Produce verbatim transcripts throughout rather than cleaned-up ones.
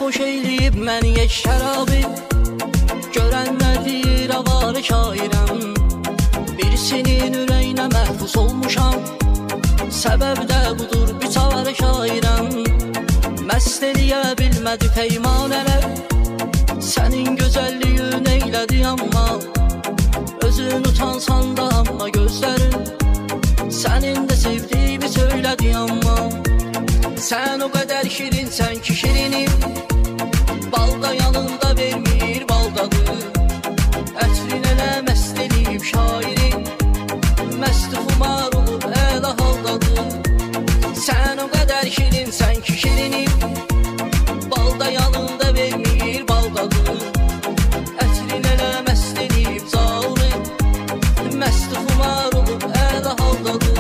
Sərxoş eyləyib məni yeç şərabı, görənlər deyir avarı şairəm. Birisinin ürəyinə məhfuz olmuşam, səbəb də budur biçarə şairəm. Məst eləyə bilmədi peymanələr, sənin gözəlliyin eylədi amma. Özün utansan da amma gözlərin, sənin də sevdiyimi söylədi amma. Sən o qədər şirinsən ki şirinim, balda yanında vermir baldadır. Ətrin elə məst eləyib şairi, məst xumar olub əla haldadır. Sən o qədər şirinsən ki şirinim, balda yanında vermir baldadır. Ətrin elə məst eləyib zauri, məst xumar olub əla haldadır.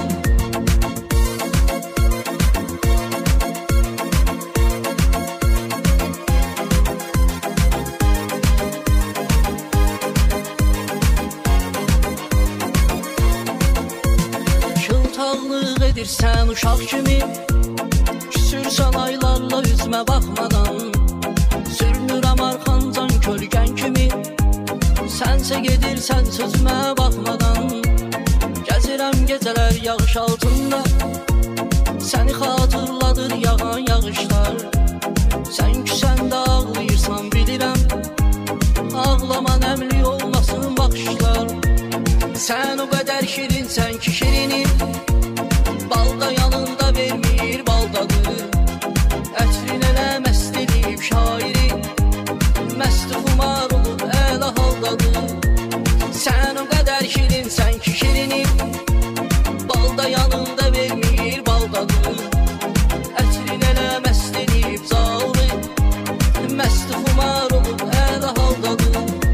Şıltaqlıq edirsən uşaq kimi, küsürsən aylarla üzmə baxmadan. Sürünürəm arxancan kölgən kimi, sənsə gedirsən sözümə baxmadan. Gəzirəm gecələr yağış altında, səni xatırladır yağan yağışlar. Sən küsəndə ağlayırsan bilirəm, ağlama nəmli olmasın baxışlar. Sən o qədər şirinsən ki şirinim, balda yanında vermir baldadır. Ətrin elə məst eləyib şairi, məst xumar olub əla haldadır. Sən o qədər şirinsən ki şirinim, balda yanında vermir baldadır. Ətrin elə məst eləyib zauri, məst xumar olub əla haldadır.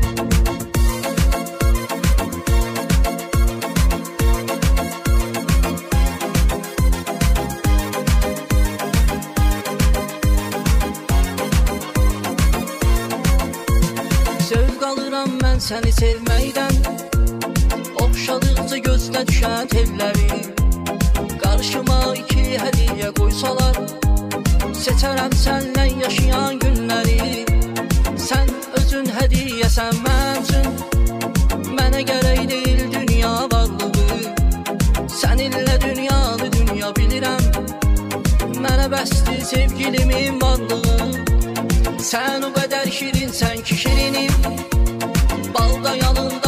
Zövq alıram mən səni sevməkdən, oxşadıqca gözdə düşən telləri. Qarşıma iki hədiyyə qoysalar, seçərəm sənlə yaşayan günləri. Sən özün hədiyyəsən mən üçün, mənə gərək deyil dünya varlığı. Səninlə dünyanı dünya bilirəm, mənə bəsdir sevgilimin varlığı. Sən o qədər şirinsən ki şirinim, balda yanında